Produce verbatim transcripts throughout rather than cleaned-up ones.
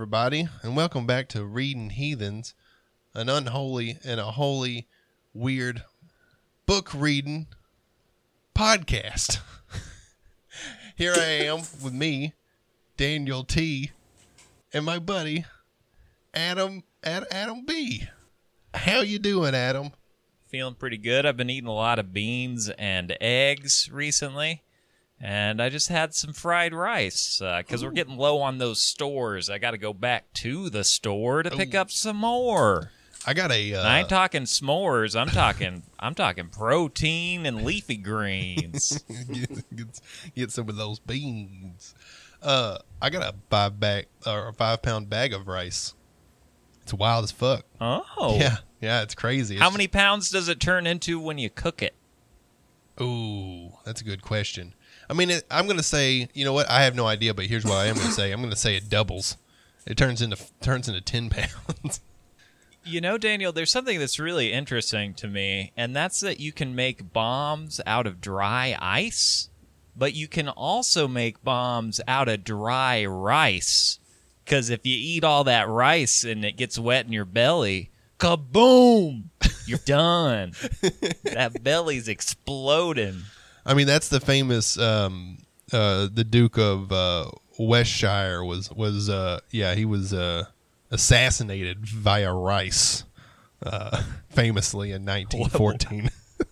everybody, and welcome back to Reading Heathens, an unholy and a holy, weird book reading podcast. Here I am with me, Daniel T, and my buddy, Adam, Ad, Adam B. How you doing, Adam? Feeling pretty good. I've been eating a lot of beans and eggs recently. And I just had some fried rice because uh, we're getting low on those stores. I got to go back to the store to pick Ooh. up some more. I got a. Uh, I ain't talking s'mores. I'm talking. I'm talking protein and leafy greens. get, get, get some of those beans. Uh, I got a five bag or a five pound bag of rice. It's wild as fuck. Oh, yeah, yeah, it's crazy. It's How many pounds does it turn into when you cook it? Ooh, that's a good question. I mean, it, I'm going to say, you know what? I have no idea, but here's what I am going to say. I'm going to say it doubles. It turns into turns into ten pounds. You know, Daniel, there's something that's really interesting to me, and that's that you can make bombs out of dry ice, but you can also make bombs out of dry rice. Because if you eat all that rice and it gets wet in your belly, kaboom! You're done. That belly's exploding. I mean, that's the famous, um, uh, the Duke of uh, Westshire was, was uh, yeah, he was uh, assassinated via rice, uh, famously in nineteen fourteen.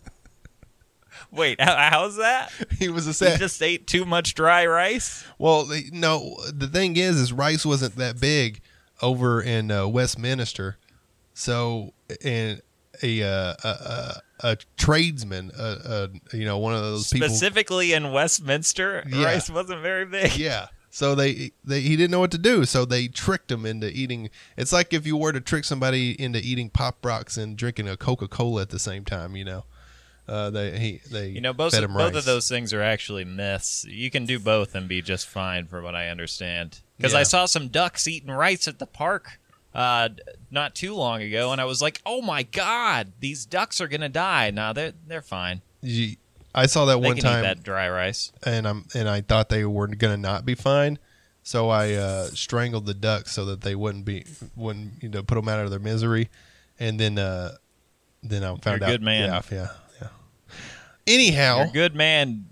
Wait, how, how's that? He was assassinated. He just ate too much dry rice? Well, no, the thing is, is rice wasn't that big over in uh, Westminster. So, and a, uh, a, a, a tradesman, uh, uh, you know, one of those people. Specifically in Westminster, yeah. rice wasn't very big. Yeah. So they, they, he didn't know what to do. So they tricked him into eating. It's like if you were to trick somebody into eating Pop Rocks and drinking a Coca-Cola at the same time, you know. Uh, they, he, they, you know, both, fed of, him both rice. of those things are actually myths. You can do both and be just fine, from what I understand. Because Yeah. I saw some ducks eating rice at the park uh, not too long ago, and I was like, "Oh my god, these ducks are gonna die." No, they're they're fine. You, I saw that They one can time, eat that dry rice, and I'm and I thought they were gonna not be fine, so I uh, strangled the ducks so that they wouldn't be wouldn't you know put them out of their misery, and then uh, then I found You're a out. good man. Yeah, yeah, yeah. Anyhow, you're a good man.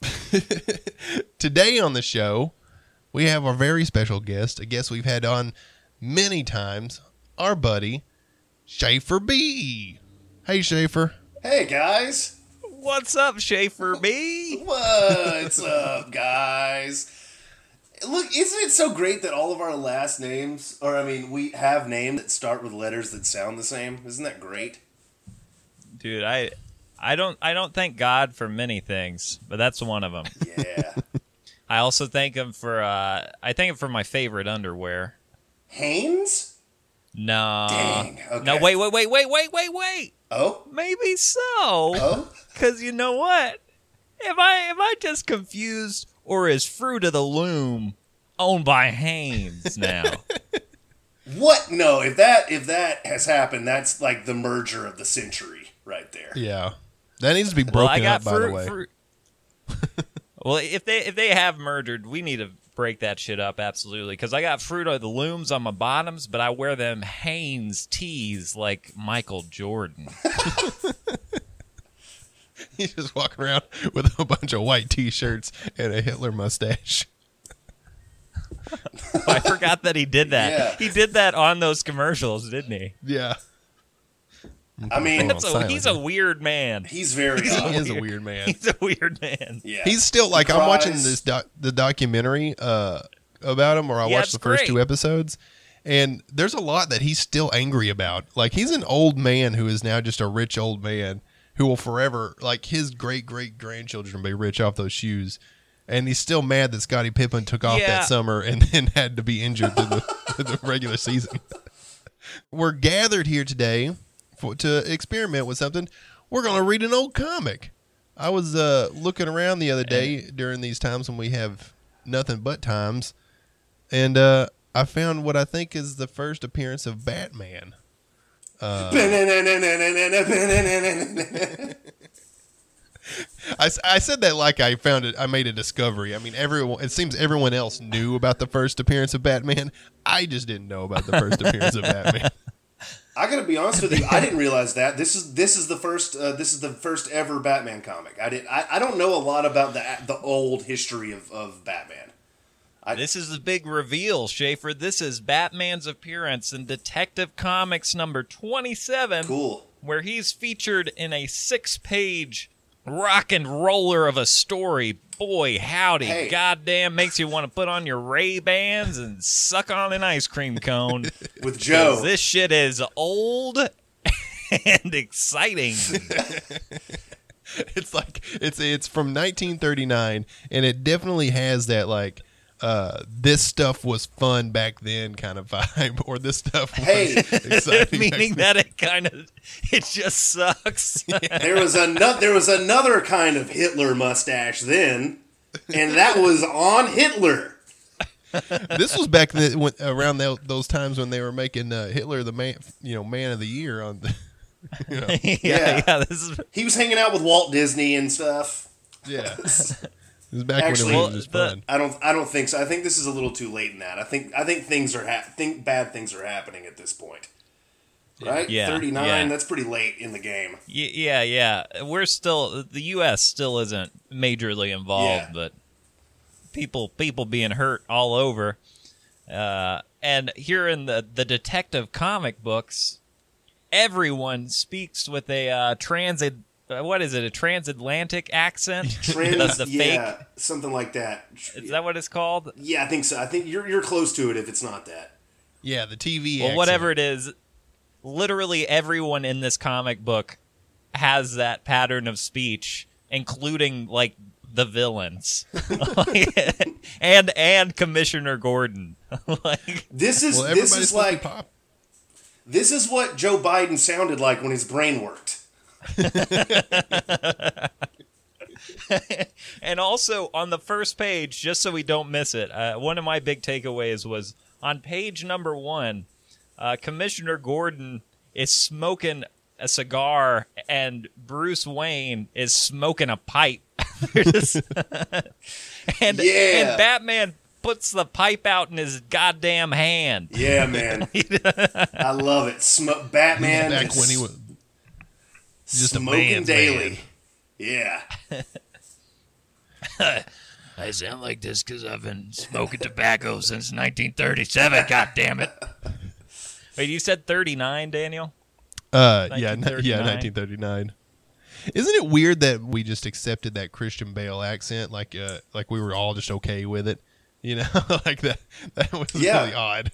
Today on the show, we have our very special guest, a guest we've had on many times, our buddy, Schaefer B. Hey, Schaefer. Hey, guys. What's up, Schaefer B? What's up, guys? Look, isn't it so great that all of our last names, or I mean, we have names that start with letters that sound the same? Isn't that great? Dude, I... I don't I don't thank God for many things, but that's one of them. Yeah. I also thank him for uh, I thank him for my favorite underwear. Hanes? No. Dang. Okay. No, wait, wait, wait, wait, wait, wait, wait. Oh? Maybe so. Oh? Cuz you know what? Am I am I just confused, or is Fruit of the Loom owned by Hanes now? What? No, if that if that has happened, that's like the merger of the century right there. Yeah. That needs to be broken well, I got up, by fruit, the way. Fruit. Well, if they if they have murdered, we need to break that shit up, absolutely. Because I got Fruit of the Looms on my bottoms, but I wear them Hanes tees like Michael Jordan. He's just walking around with a bunch of white T-shirts and a Hitler mustache. I forgot that he did that. Yeah. He did that on those commercials, didn't he? Yeah. I mean, That's a, he's a weird man. he's very He odd. is a weird man. He's a weird man. Yeah. He's still like He I'm watching cries. this doc, the documentary uh, about him, or I Yeah, watched it's the first great. two episodes, and there's a lot that he's still angry about. Like he's an old man who is now just a rich old man who will forever, like his great great grandchildren, will be rich off those shoes, and he's still mad that Scottie Pippen took off Yeah. that summer and then had to be injured through the, through the regular season. We're gathered here today for, to experiment with something. We're going to read an old comic. I was uh, looking around the other day during these times when we have nothing but times, and uh, I found what I think is the first appearance of Batman. Uh, I, s- I said that like I found it. I made a discovery. I mean, everyone. It seems everyone else knew about the first appearance of Batman. I just didn't know about the first appearance of Batman. I gotta be honest with you. I didn't realize that this is this is the first uh, this is the first ever Batman comic. I did. I, I don't know a lot about the the old history of, of Batman. I, This is the big reveal, Schaefer. This is Batman's appearance in Detective Comics number twenty-seven, cool. where he's featured in a six-page rock and roller of a story. Boy, howdy, Hey. goddamn, makes you want to put on your Ray-Bans and suck on an ice cream cone. With Joe. This shit is old and exciting. It's like it's it's from nineteen thirty-nine, and it definitely has that like uh, this stuff was fun back then kind of vibe, or this stuff was Hey. exciting. Meaning that it kind of, it just sucks. There was another there was another kind of Hitler mustache then, and that was on Hitler. This was back then, when, around tho- those times when they were making uh, Hitler the man, you know, man of the year on the, you know, yeah, Yeah. yeah, this is He was hanging out with Walt Disney and stuff. yeah. It was back Actually, when it was just the- fun. I don't I don't think so. I think this is a little too late in that. I think I think things are ha- think bad things are happening at this point. Right? Yeah, thirty-nine, yeah. that's pretty late in the game. Y- yeah, yeah. We're still, the U S still isn't majorly involved, Yeah. but people people being hurt all over. Uh, and here in the the Detective comic books, everyone speaks with a uh, transit. Uh, what is it? A transatlantic accent? Trans, the, the yeah, fake. something like that. Is that what it's called? Yeah, I think so. I think you're you're close to it if it's not that. Yeah, the T V. Well, accent. whatever it is, literally everyone in this comic book has that pattern of speech, including like the villains, and and Commissioner Gordon. like, This is Well, this everybody's is supposed to like be pop. this is what Joe Biden sounded like when his brain worked. and also on the first page, just so we don't miss it, uh, one of my big takeaways was on page number one. Uh, Commissioner Gordon is smoking a cigar, and Bruce Wayne is smoking a pipe. They're just- and Yeah. and Batman puts the pipe out in his goddamn hand. Yeah, man, I love it. Sm- Batman Back just when he was just a smoking man's daily. man. Yeah, I sound like this because I've been smoking tobacco since nineteen thirty-seven. God damn it! Wait, you said thirty-nine, Daniel? Uh, yeah, n- yeah, nineteen thirty-nine. nineteen thirty-nine. Isn't it weird that we just accepted that Christian Bale accent, like, uh, like we were all just okay with it? You know, like that. That was Yeah. really odd.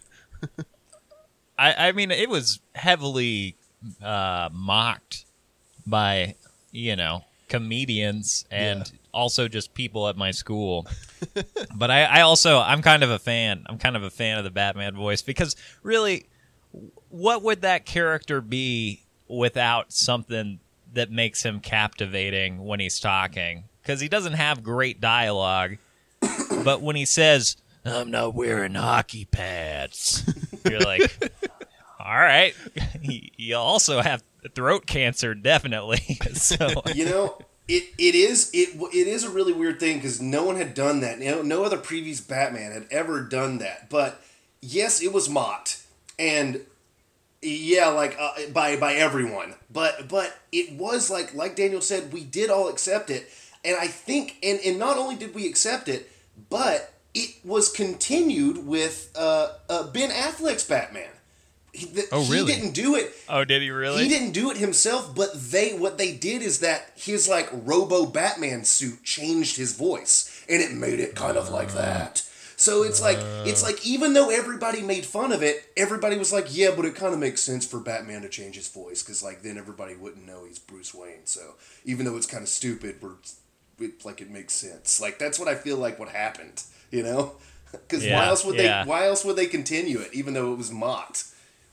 I, I mean, it was heavily uh, mocked by, you know, comedians and Yeah. also just people at my school. But I, I also, I'm kind of a fan. I'm kind of a fan of the Batman voice because really, what would that character be without something that makes him captivating when he's talking? Because he doesn't have great dialogue, but when he says, "I'm not wearing hockey pads," you're like, all right. You also have throat cancer, definitely. So you know, it it is it it is a really weird thing because no one had done that. You know, no other previous Batman had ever done that. But yes, it was mocked, and yeah, like uh, by by everyone. But but it was like like Daniel said, we did all accept it, and I think and and not only did we accept it, but it was continued with uh, uh, Ben Affleck's Batman. He, the, Oh, really? He didn't do it. oh, did he really? He didn't do it himself, but they what they did is that his like Robo Batman suit changed his voice, and it made it kind of like that. So it's like it's like even though everybody made fun of it, everybody was like, yeah, but it kind of makes sense for Batman to change his voice because like then everybody wouldn't know he's Bruce Wayne. So even though it's kind of stupid, we're it, like it makes sense. Like that's what I feel like what happened, you know? Because Yeah, why else would yeah. they? Why else would they continue it, even though it was mocked?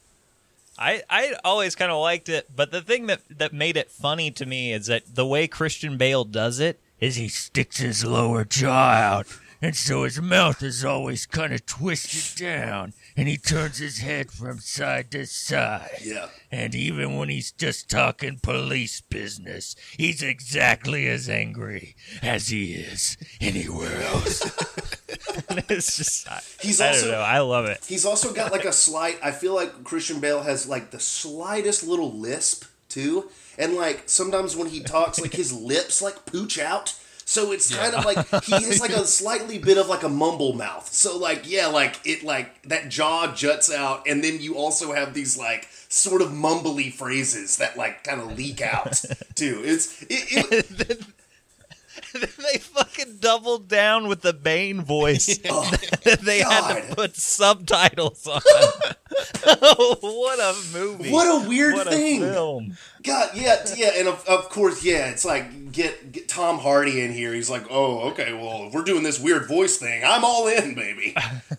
I, I always kind of liked it, but the thing that, that made it funny to me is that the way Christian Bale does it is he sticks his lower jaw out and so his mouth is always kind of twisted down, and he turns his head from side to side. Yeah. And even when he's just talking police business, he's exactly as angry as he is anywhere else. It's just, I, He's I also don't know. I love it. he's also got like a slight. I feel like Christian Bale has like the slightest little lisp too, and like sometimes when he talks, like his lips like pooch out. So it's kind of like he has like a slightly bit of like a mumble mouth. So like yeah, like it like that jaw juts out, and then you also have these like sort of mumbly phrases that like kind of leak out too. It's it, it They fucking doubled down with the Bane voice. oh, They had God. to put subtitles on. Oh, what a movie! What a weird what thing. A film. God, yeah, yeah, and of, of course, yeah, it's like get, get Tom Hardy in here. He's like, oh, okay, well, if we're doing this weird voice thing, I'm all in, baby.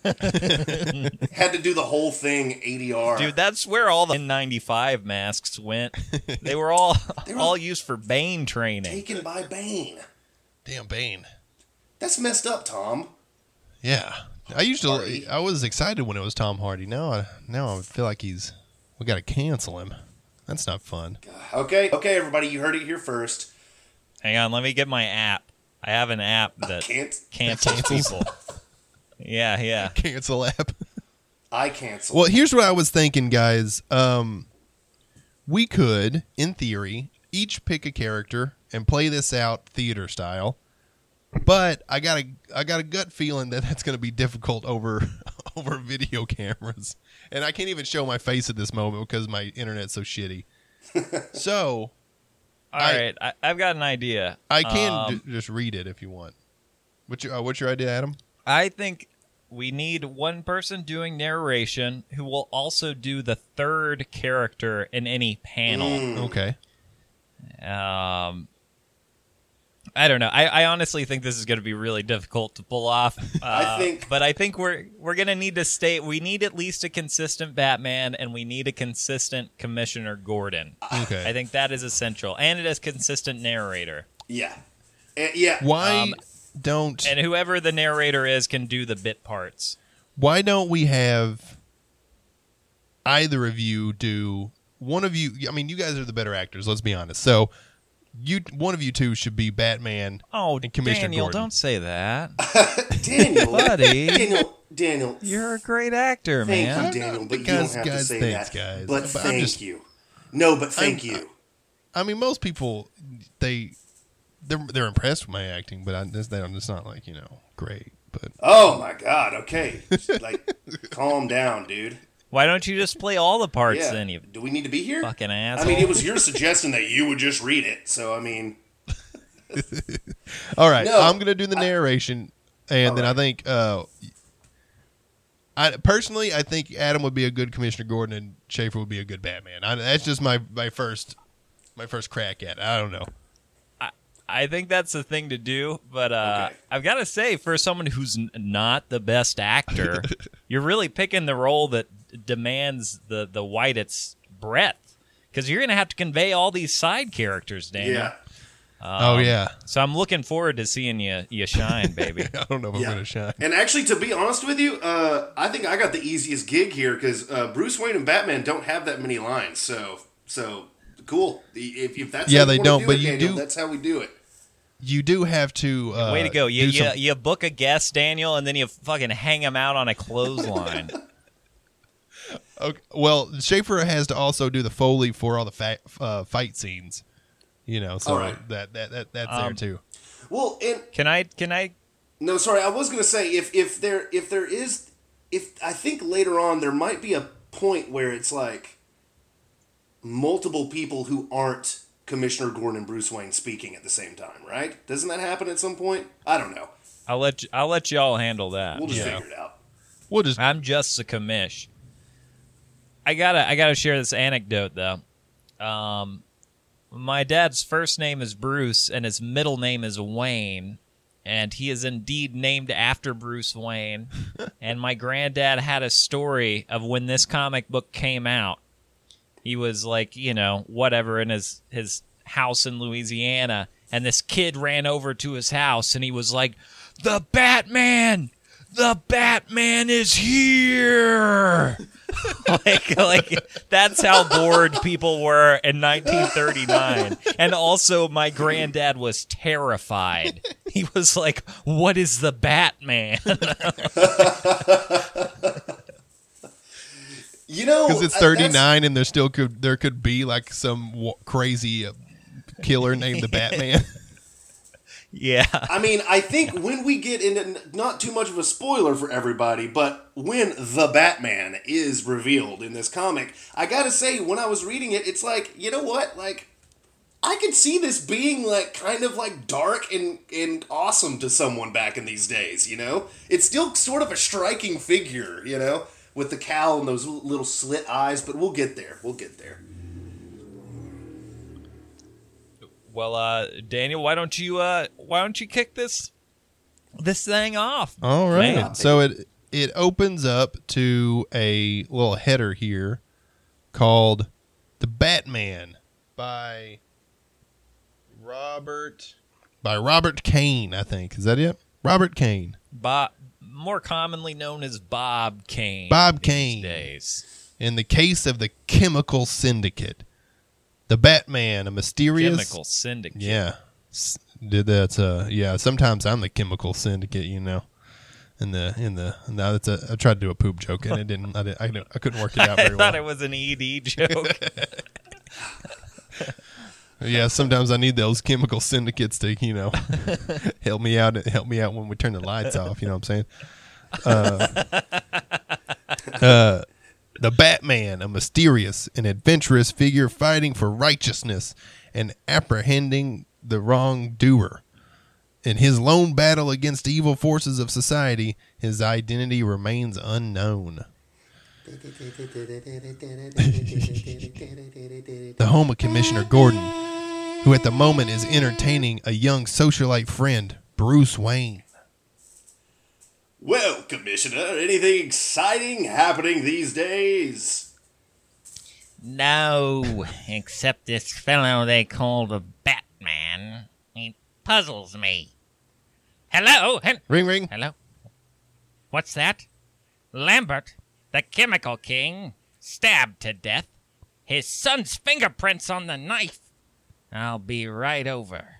Had to do the whole thing A D R. Dude, that's where all the N ninety-five masks went. They were all They were all used for Bane training. taken by Bane. Damn Bane. That's messed up, Tom. Yeah. I used to. Hardy. I was excited when it was Tom Hardy. Now, I now I feel like he's. We got to cancel him. That's not fun. Okay, okay, everybody, you heard it here first. Hang on, let me get my app. I have an app that Can't cancels people. Yeah, yeah. Cancel app. I cancel? Well, here's what I was thinking, guys. Um, we could, in theory, each pick a character and play this out theater style. But I got a I got a gut feeling that that's going to be difficult over over video cameras, and I can't even show my face at this moment because my internet's so shitty. So All I- right, I, I've got an idea. I can Um, d- just read it if you want. What's your uh, What's your idea, Adam? I think we need one person doing narration who will also do the third character in any panel. Mm. Okay. Um, I don't know. I, I honestly think this is going to be really difficult to pull off. Uh, I think- but I think we're we're going to need to stay. We need at least a consistent Batman, and we need a consistent Commissioner Gordon. Okay. I think that is essential, and it is consistent narrator. Yeah. Uh, yeah. Why Um, don't And whoever the narrator is can do the bit parts. Why don't we have either of you do one of you? I mean, you guys are the better actors. Let's be honest. So, you one of you two should be Batman. Oh, And Commissioner Daniel, Gordon. don't say that, Daniel. buddy. Daniel. Daniel. You're a great actor, Thank man. you, Daniel, but Guys, you don't have guys, to say thanks, that. guys. But, But I'm thank just- you. No, but thank I'm- you. I mean, most people they they're they're impressed with my acting, but I, it's, they don't- it's not like you know great. But Oh my God. Okay. Like, calm down, dude. Why don't you just play all the parts Yeah. then, you Do we need to be here? fucking I asshole? mean, it was your suggestion that you would just read it. So, I mean, all right, No, I'm gonna do the narration, and All then I right. think. Uh, I personally, I think Adam would be a good Commissioner Gordon, and Schaefer would be a good Batman. I, that's just my, my first my first crack at it. I don't know. I think that's the thing to do, but uh, Okay. I've got to say, for someone who's n- not the best actor, you're really picking the role that d- demands the the widest breadth, because you're going to have to convey all these side characters, Daniel. yeah. oh yeah, So I'm looking forward to seeing you you shine, baby. I don't know if I'm Yeah. gonna shine. And actually, to be honest with you, uh, I think I got the easiest gig here because uh, Bruce Wayne and Batman don't have that many lines. So, so cool. If, if that's Yeah, how you they wanna don't, do but it, you Daniel, do- That's how we do it. You do have to. Uh, Way to go. You, do you, some- you book a guest, Daniel, and then you fucking hang him out on a clothesline. Okay. Well, Schaefer has to also do the Foley for all the fa- uh, fight scenes. You know, so All right. that, that that that's there Um, too. Well, and Can I? Can I? no, sorry, I was gonna say if if there if there is if I think later on there might be a point where it's like multiple people who aren't Commissioner Gordon and Bruce Wayne speaking at the same time, right? Doesn't that happen at some point? I don't know. I'll let you, I'll let y'all handle that. We'll just Yeah. figure it out. We'll just I'm just a commish. I gotta I gotta share this anecdote though. Um, my dad's first name is Bruce and his middle name is Wayne, and he is indeed named after Bruce Wayne. And my granddad had a story of when this comic book came out. He was like, you know, whatever in his his house in Louisiana, and this kid ran over to his house, and he was like, "The Batman! The Batman is here!" like, like that's how bored people were in nineteen thirty-nine. And also, my granddad was terrified. He was like, "What is the Batman?" You know, Because it's I- thirty-nine, and there still could there could be like some w- crazy uh, killer named the Batman. Yeah. I mean, I think when we get into, not too much of a spoiler for everybody, but when the Batman is revealed in this comic, I gotta say, when I was reading it, it's like, you know what? Like, I could see this being like kind of like dark and, and awesome to someone back in these days, you know? It's still sort of a striking figure, you know? With the cowl and those little slit eyes, but we'll get there. We'll get there. Well, uh, Daniel, why don't you uh, why don't you kick this this thing off? All right. Man. So it it opens up to a little header here called "The Batman" by Robert by Robert Kane, I think. Is that it? Robert Kane. Bob, more commonly known as Bob Kane. Bob these Kane. Days. In the case of the Chemical Syndicate, the Batman, a mysterious Chemical Syndicate. Yeah, S- did that. Uh, yeah, sometimes I'm the Chemical Syndicate, you know. In the in the now that's a I tried to do a poop joke and it didn't. I didn't. I, didn't, I couldn't work it out I very thought well. it was an E D joke. Yeah, sometimes I need those Chemical Syndicates to you know help me out. Help me out when we turn the lights off. You know what I'm saying? Uh, uh, the Batman, a mysterious and adventurous figure fighting for righteousness and apprehending the wrongdoer. In his lone battle against evil forces of society, his identity remains unknown. The home of Commissioner Gordon, who at the moment is entertaining a young socialite friend, Bruce Wayne. Well, Commissioner, anything exciting happening these days? No, except this fellow they call the Batman. He puzzles me. Hello? Hel- Ring, ring. Hello? What's that? Lambert, the Chemical King, stabbed to death. His son's fingerprints on the knife. I'll be right over.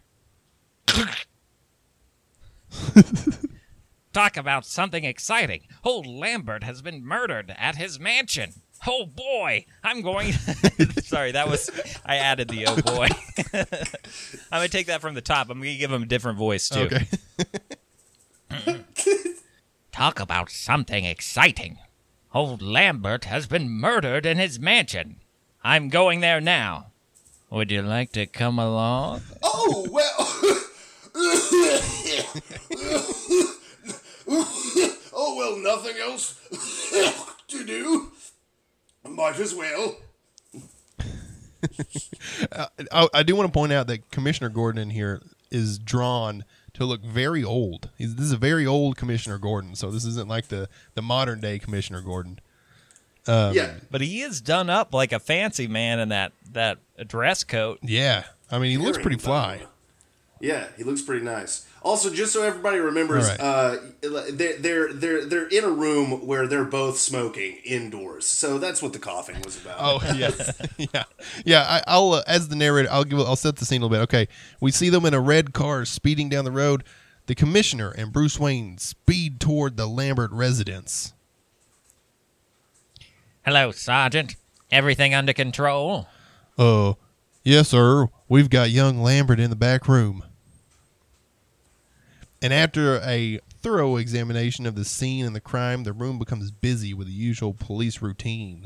Talk about something exciting. Old Lambert has been murdered at his mansion. Oh boy, I'm going. Sorry, that was I added the oh boy. I'm gonna take that from the top. I'm gonna give him a different voice too. Okay. Talk about something exciting. Old Lambert has been murdered in his mansion. I'm going there now. Would you like to come along? Oh, well. Oh, well, nothing else to do. Might as well. uh, I, I do want to point out that Commissioner Gordon in here is drawn to look very old. He's, this is a very old Commissioner Gordon, so this isn't like the, the modern day Commissioner Gordon. Um, Yeah. But he is done up like a fancy man in that that dress coat. Yeah. I mean, he looks pretty fly. Yeah, he looks pretty nice. Also, just so everybody remembers, All right. uh, they're, they're they're they're in a room where they're both smoking indoors. So that's what the coughing was about. Oh yeah, yeah, yeah. I, I'll uh, as the narrator, I'll give. I'll set the scene a little bit. Okay, we see them in a red car speeding down the road. The commissioner and Bruce Wayne speed toward the Lambert residence. Hello, Sergeant. Everything under control? Uh, yes, sir. We've got young Lambert in the back room. And after a thorough examination of the scene and the crime, the room becomes busy with the usual police routine.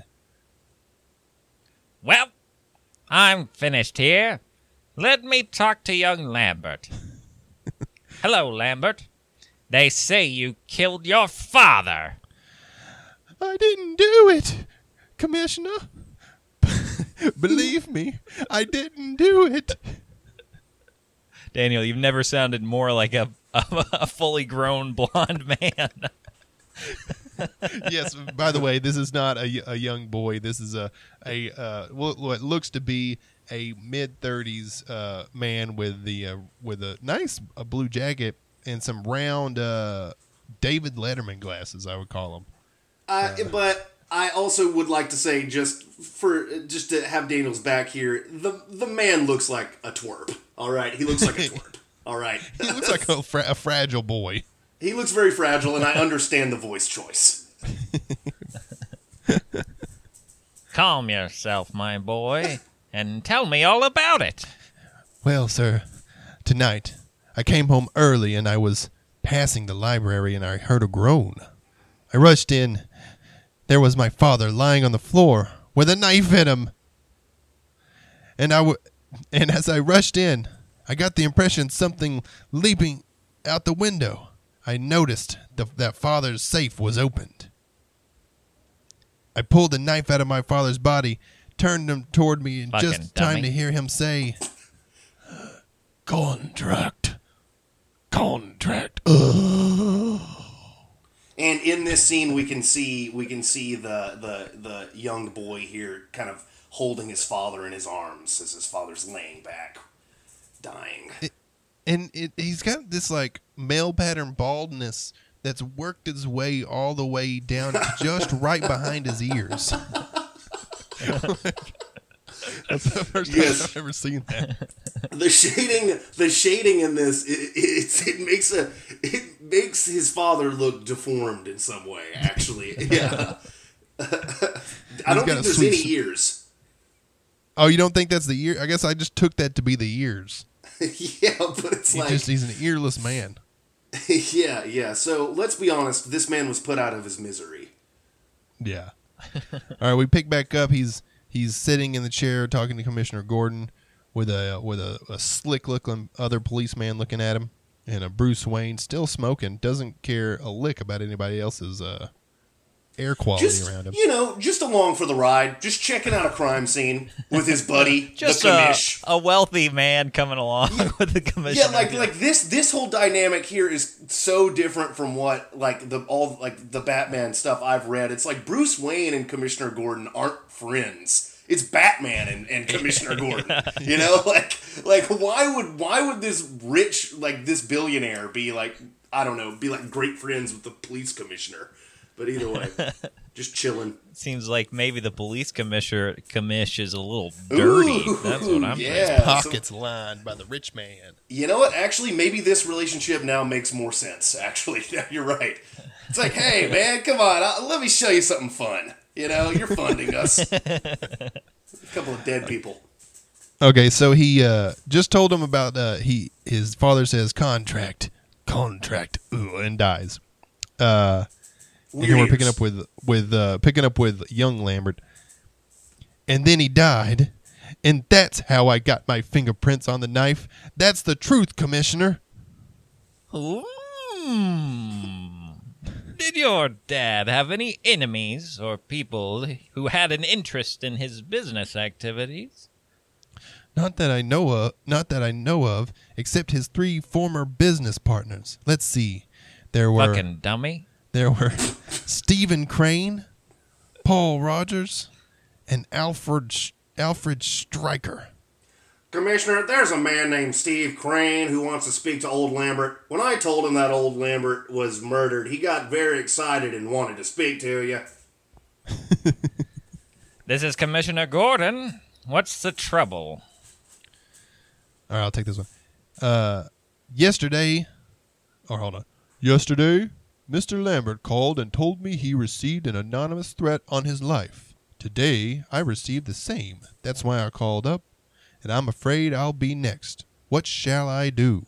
Well, I'm finished here. Let me talk to young Lambert. Hello, Lambert. They say you killed your father. I didn't do it, Commissioner. Believe me, I didn't do it. Daniel, you've never sounded more like a a, a fully grown blonde man. Yes, by the way, this is not a, a young boy. This is a, a uh, what what looks to be a mid thirties uh, man with the uh, with a nice uh, blue jacket and some round uh, David Letterman glasses, I would call them. Uh, but I also would like to say, just for just to have Daniel's back here, the the man looks like a twerp. All right, he looks like a twerp. All right, He looks like a, fra- a fragile boy. he looks very fragile, and I understand the voice choice. Calm yourself, my boy, and tell me all about it. Well, sir, tonight I came home early and I was passing the library and I heard a groan. I rushed in. There was my father lying on the floor with a knife in him. And I w- and as I rushed in, I got the impression something leaping out the window. I noticed the, that father's safe was opened. I pulled the knife out of my father's body, turned him toward me in Fucking just time dummy. to hear him say, "Contract. Contract." Ugh. And in this scene, we can see we can see the the the young boy here kind of holding his father in his arms as his father's laying back, dying. And it, he's got this like male pattern baldness that's worked its way all the way down to just right behind his ears. That's the first time Yes. I've ever seen that. The shading, the shading in this, it, it, it makes a, it makes his father look deformed in some way. Actually, yeah. I don't got a think there's sweet any s- ears. Oh, you don't think that's the ear? I guess I just took that to be the ears. Yeah, but it's He like, just he's an earless man. yeah, yeah. So let's be honest. This man was put out of his misery. Yeah. All right, we pick back up. He's he's sitting in the chair talking to Commissioner Gordon with a with a, a slick looking other policeman looking at him, and a Bruce Wayne still smoking, doesn't care a lick about anybody else's uh, air quality Just around him. you know, just along for the ride, just checking out a crime scene with his buddy, Just the a, commish. a wealthy man coming along with the commissioner. Yeah, like like this this whole dynamic here is so different from what like the all like the Batman stuff I've read. It's like Bruce Wayne and Commissioner Gordon aren't friends. It's Batman and, and Commissioner Gordon. You know, like like why would why would this rich like this billionaire be like I don't know be like great friends with the police commissioner? But either way, just chilling. Seems like maybe the police commissioner commish is a little dirty. Ooh, That's what I'm yeah. saying. Pockets lined by the rich man. You know what? Actually, maybe this relationship now makes more sense. Actually, you're right. It's like, hey, man, come on. I'll, let me show you something fun. You know, you're funding us. A couple of dead people. Okay, so he uh, just told him about uh, he his father says contract, contract, ooh, and dies. Uh, and here we're Weird. picking up with with uh, picking up with young Lambert, and then he died, and that's how I got my fingerprints on the knife. That's the truth, Commissioner. Hmm. Did your dad have any enemies or people who had an interest in his business activities? Not that I know of, not that I know of, except his three former business partners. Let's see, there were Fucking dummy. there were Stephen Crane, Paul Rogers, and Alfred Sh- Alfred Stryker. Commissioner, there's a man named Steve Crane who wants to speak to old Lambert. When I told him that old Lambert was murdered, he got very excited and wanted to speak to you. This is Commissioner Gordon. What's the trouble? All right, I'll take this one. Uh, yesterday, or hold on. Yesterday, Mister Lambert called and told me he received an anonymous threat on his life. Today, I received the same. That's why I called up, and I'm afraid I'll be next. What shall I do?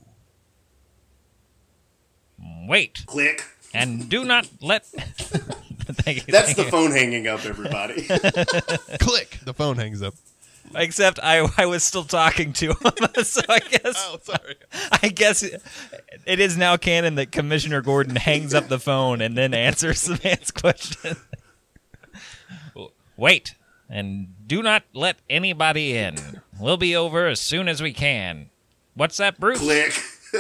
Wait, Click. and do not let. Thank you, That's thank the you. phone hanging up, everybody. Click. The phone hangs up. Except I, I was still talking to him, so I guess Oh, sorry. I guess it, it is now canon that Commissioner Gordon hangs up the phone and then answers the man's question. Wait, and do not let anybody in. We'll be over as soon as we can. What's that, Bruce? Click.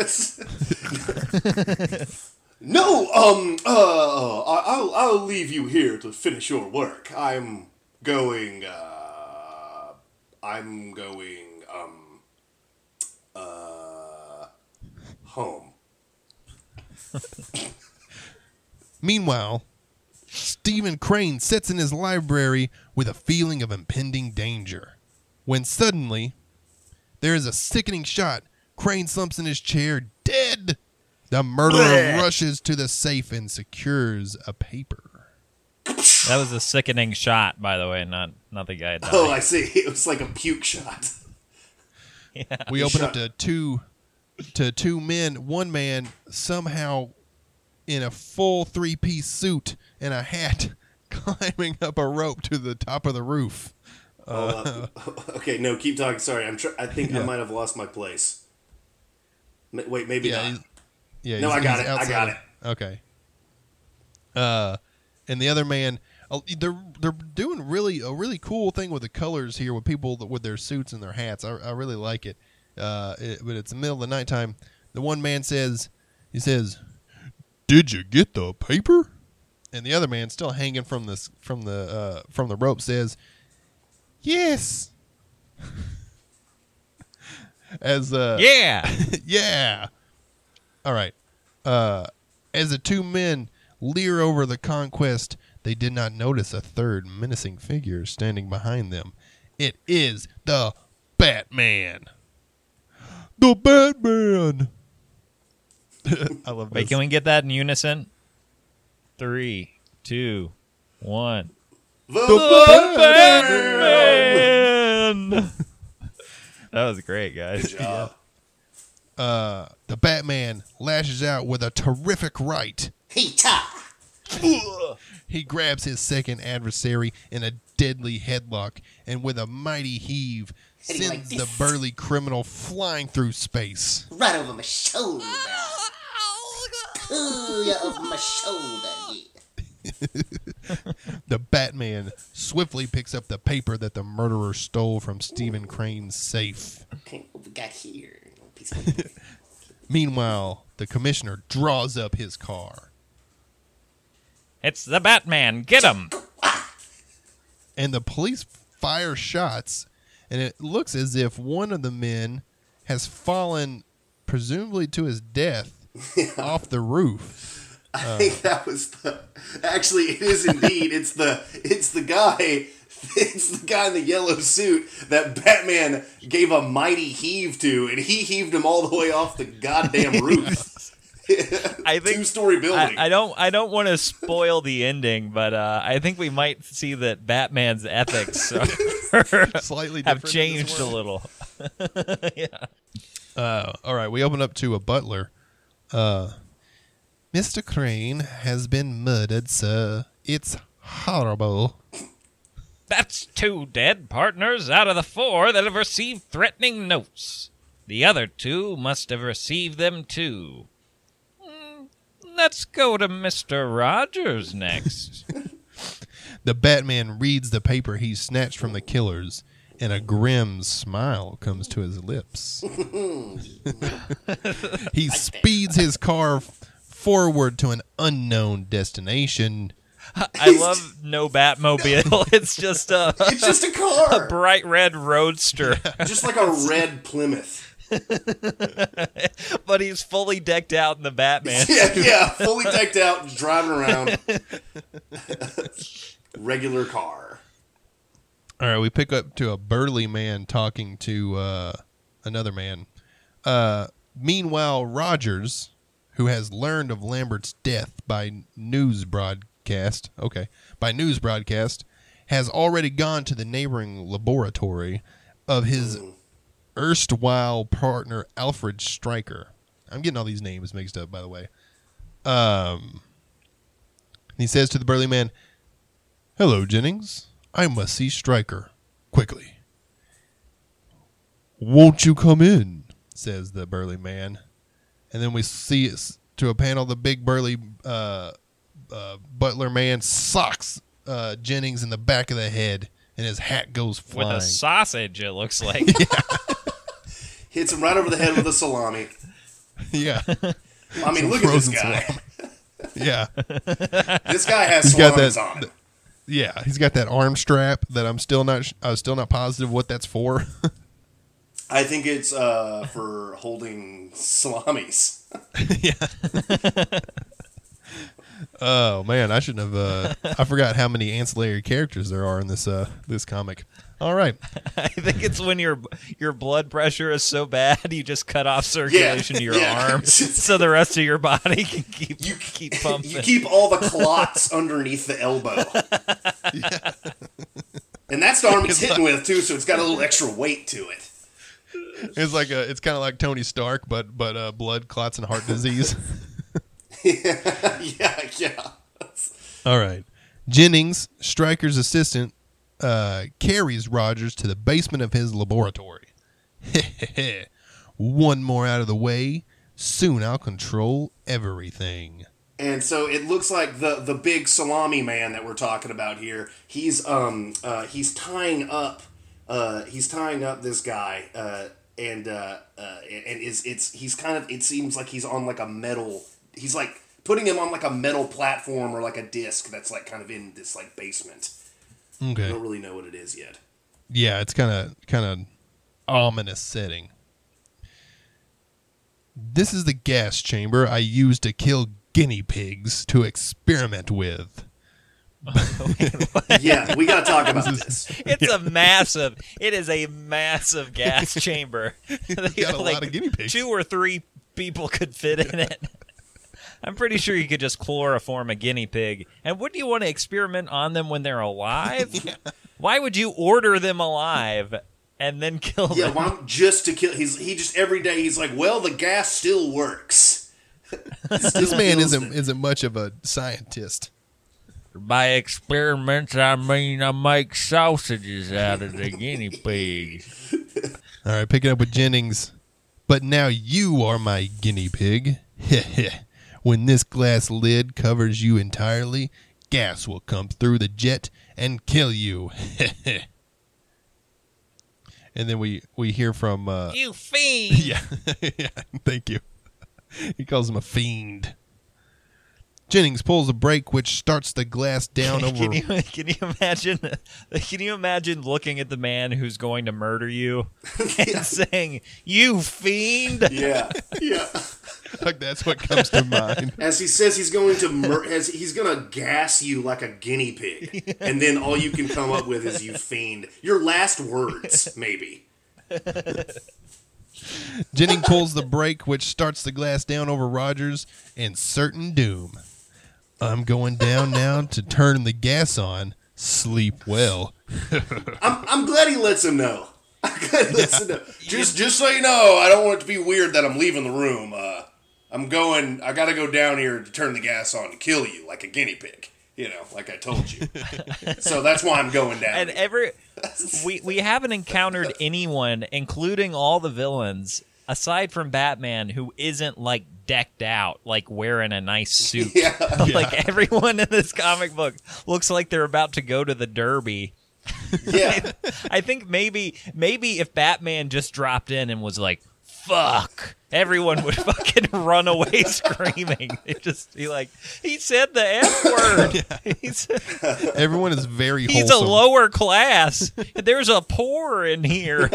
No, um, uh, I- I'll, I'll leave you here to finish your work. I'm going, uh, I'm going um uh home. Meanwhile, Stephen Crane sits in his library with a feeling of impending danger. When suddenly, there is a sickening shot. Crane slumps in his chair, dead. The murderer Blech. rushes to the safe and secures a paper. That was a sickening shot, by the way, not not the guy dying. Oh, I see. It was like a puke shot. Yeah. We He open shot- up to two to two men. One man somehow in a full three-piece suit and a hat climbing up a rope to the top of the roof. Uh, okay, no, keep talking. Sorry, I'm. Tr- I think I Yeah. might have lost my place. Ma- Wait, maybe Yeah, not. he's- yeah. No, he's- I got he's it. I outside got of- it. Okay. Uh, and the other man, uh, they're they're doing really a really cool thing with the colors here with people that, with their suits and their hats. I, I really like it. Uh, it, but it's the middle of the nighttime. The one man says, he says, "Did you get the paper?" And the other man, still hanging from this from the uh, from the rope, says, "Yes." As uh, Yeah. yeah. All right. Uh, as the two men leer over the conquest, they did not notice a third menacing figure standing behind them. It is the Batman. The Batman. I love Wait, this. can we get that in unison? Three, two, one. The Batman! That was great, guys. Good job. Uh, the Batman lashes out with a terrific right. Hey-ta! He grabs his second adversary in a deadly headlock and with a mighty heave Hitting sends like the this. burly criminal flying through space. Right over my shoulder. Ooh, yeah, over my shoulder. Yeah. The Batman swiftly picks up the paper that the murderer stole from Stephen Crane's safe. Okay, what we got here? Piece of paper. Meanwhile, the commissioner draws up his car. It's the Batman. Get him. And the police fire shots, and it looks as if one of the men has fallen, presumably to his death, off the roof. I think that was the. Actually, it is indeed. It's the. It's the guy. It's the guy in the yellow suit that Batman gave a mighty heave to, and he heaved him all the way off the goddamn roof. I think Two-story building. I, I don't. I don't want to spoil the ending, but uh, I think we might see that Batman's ethics are, Slightly have different in this changed a world. little. Yeah. Uh, all right, we open up to a butler. Uh, Mister Crane has been murdered, sir. It's horrible. That's two dead partners out of the four that have received threatening notes. The other two must have received them too. Hmm, let's go to Mister Rogers next. The Batman reads the paper he snatched from the killers, and a grim smile comes to his lips. He speeds his car f- forward to an unknown destination. I love no Batmobile. It's just a, It's just a a car. bright red roadster, Just like a red Plymouth. but he's fully decked out in the Batman. Yeah, yeah, fully decked out, driving around. Regular car. All right, we pick up to a burly man talking to uh, another man. Uh, meanwhile, Rogers, who has learned of Lambert's death by news broadcast, okay, by news broadcast, has already gone to the neighboring laboratory of his erstwhile partner, Alfred Stryker. I'm getting all these names mixed up, by the way. Um, he says to the burly man, "Hello, Jennings. I must see Stryker. Quickly." "Won't you come in?" says the burly man. And then we see it to a panel, the big burly uh, uh, butler man socks uh, Jennings in the back of the head, and his hat goes With flying. a sausage, it looks like. Hits him right over the head with a salami. Yeah, I mean, Some look at this frozen guy. yeah. This guy has He's got salamis that- on him. Yeah, he's got that arm strap that I'm still not. sh- I was still not positive what that's for. I think it's uh, for holding salamis. Yeah. Oh man, I shouldn't have. Uh, I forgot how many ancillary characters there are in this uh, this comic. All right. I think it's when your your blood pressure is so bad you just cut off circulation to your yeah. arm, so the rest of your body can keep You keep pumping. You keep all the clots underneath the elbow. And that's the arm he's hitting with too, so it's got a little extra weight to it. It's like a. It's kind of like Tony Stark, but but uh, blood clots and heart disease. yeah, yeah, yeah. All right. Jennings, Stryker's assistant, uh, carries Rogers to the basement of his laboratory. One more out of the way. Soon I'll control everything. And so it looks like the the big salami man that we're talking about here. He's um uh, he's tying up uh, he's tying up this guy uh, and uh, uh, and is it's he's kind of it seems like he's on like a metal. He's like putting him on like a metal platform or like a disc that's like kind of in this like basement. I Okay. don't really know what it is yet. Yeah, it's kind of kind of ominous setting. This is the gas chamber I used to kill guinea pigs to experiment with. Yeah, we got to talk about this. It's a massive. It is a massive gas chamber. Got a lot of guinea pigs. Two or three people could fit in it. I'm pretty sure you could just chloroform a guinea pig. And wouldn't you want to experiment on them when they're alive? Yeah. Why would you order them alive and then kill Yeah, them? why not just to kill? He's he just every day he's like, well, the gas still works. This man isn't isn't much of a scientist. By experiments, I mean I make sausages out of the guinea pigs. All right, picking up with Jennings. But now you are my guinea pig. When this glass lid covers you entirely, gas will come through the jet and kill you. And then we, we hear from... Uh, You fiend! yeah, yeah, thank you. He calls him a fiend. Jennings pulls a brake which starts the glass down over... Can you, can you imagine? Can you imagine looking at the man who's going to murder you and saying, "You fiend"? Yeah, yeah. Like that's what comes to mind. As he says, he's going to mur- as he's going to gas you like a guinea pig, and then all you can come up with is "you fiend." Your last words, maybe. Jennings pulls the brake, which starts the glass down over Rogers in certain doom. I'm going down now to turn the gas on. Sleep well. I'm I'm glad he lets him know. I'm glad he lets him know. Just just so you know, I don't want it to be weird that I'm leaving the room. Uh, I'm going. I got to go down here to turn the gas on to kill you like a guinea pig. You know, like I told you. So that's why I'm going down. And here. every we we haven't encountered anyone, including all the villains, aside from Batman, who isn't like decked out, like wearing a nice suit. Yeah. Like everyone in this comic book looks like they're about to go to the Derby. Yeah. I think maybe maybe if Batman just dropped in and was like, "Fuck," everyone would fucking run away screaming. It just be like, he said the F word. He's, Everyone is very he's a wholesome. lower class. There's a poor in here.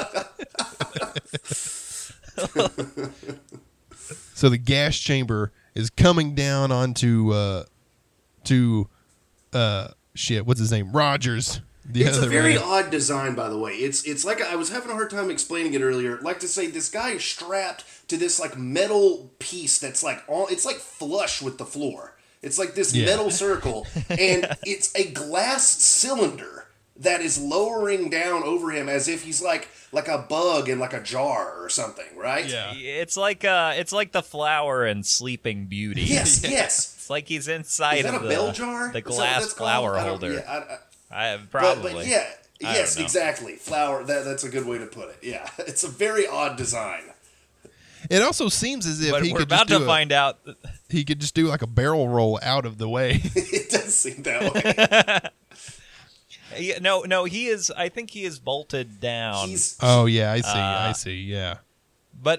So the gas chamber is coming down onto uh, to uh, shit. What's his name? Rogers. The It's a other very man. odd design, by the way. It's it's like I was having a hard time explaining it earlier. Like to say, this guy is strapped to this like metal piece that's like all. It's like flush with the floor. It's like this Yeah. metal circle, and it's a glass cylinder that is lowering down over him as if he's like like a bug in like a jar or something, right? Yeah. It's like uh, it's like the flower in Sleeping Beauty. Yes. Yes. It's like he's inside Is that of a the, bell jar? the Is that what glass that's called? flower I don't- holder. Yeah, I, I, I, But, probably. but yeah, I yes, don't know. exactly. Flower. That, that's a good way to put it. Yeah, it's a very odd design. It also seems as if But he we're could about just to do find out. a, he could just do like a barrel roll out of the way. It does seem that way. Yeah, no, no, he is. I think he is bolted down. He's Oh yeah, I see. Uh, I see. Yeah. But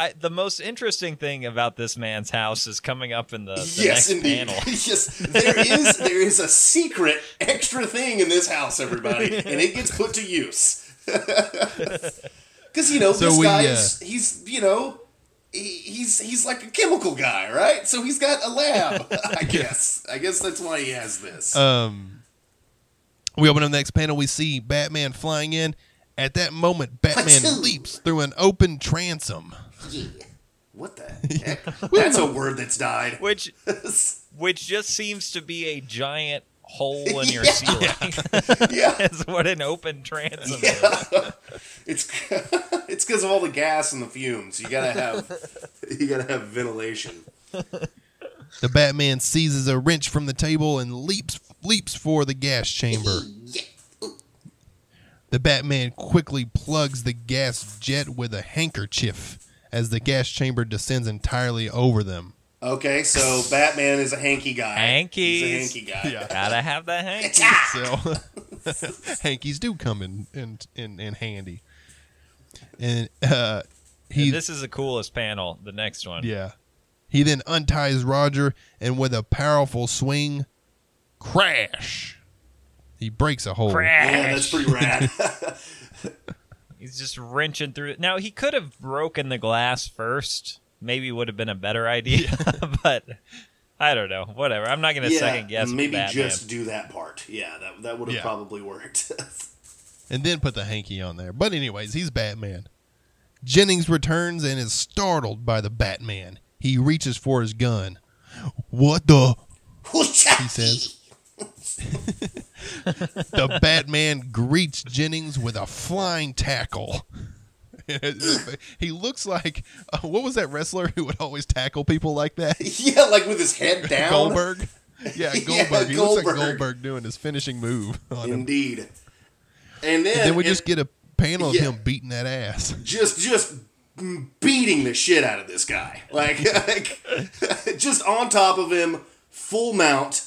I, the most interesting thing about this man's house is coming up in the, the yes, next indeed. panel. Yes, there is there is a secret extra thing in this house, everybody, and it gets put to use. Because you know So this we, guy uh, is he's you know he, he's he's like a chemical guy, right? So he's got a lab, I guess. I guess that's why he has this. Um, we open up the next panel. We see Batman flying in. At that moment, Batman Achoo. leaps through an open transom. Yeah. What the heck? That's a word that's died. Which which just seems to be a giant hole in your Yeah. ceiling. Yeah. That's what an open transom is. Yeah. It's it's because of all the gas and the fumes. You gotta have you gotta have ventilation. The Batman seizes a wrench from the table and leaps leaps for the gas chamber. Yeah. The Batman quickly plugs the gas jet with a handkerchief as the gas chamber descends entirely over them. Okay, so Batman is a hanky guy. Hankies. He's a hanky guy. Yeah. Gotta have the hanky. So hankies do come in in, in, in handy. And uh, he This is the coolest panel. The next one. yeah. He then unties Roger and with a powerful swing, crash. He breaks a hole. Yeah, that's pretty rad. He's just wrenching through it. Now, he could have broken the glass first. Maybe would have been a better idea. But I don't know. Whatever. I'm not going to yeah, second guess maybe Batman. just do that part. Yeah, that that would have Yeah. probably worked. And then put the hanky on there. But anyways, he's Batman. Jennings returns and is startled by the Batman. He reaches for his gun. What the? He says. The Batman greets Jennings with a flying tackle. He looks like uh, what was that wrestler who would always tackle people like that? Yeah, like with his head down. Goldberg. Yeah, Yeah, Goldberg. He looks like Goldberg. Goldberg doing his finishing move on him. Indeed. And then, And then we and just get a panel of Yeah. him beating that ass. just just beating the shit out of this guy. Like, like just on top of him, full mount.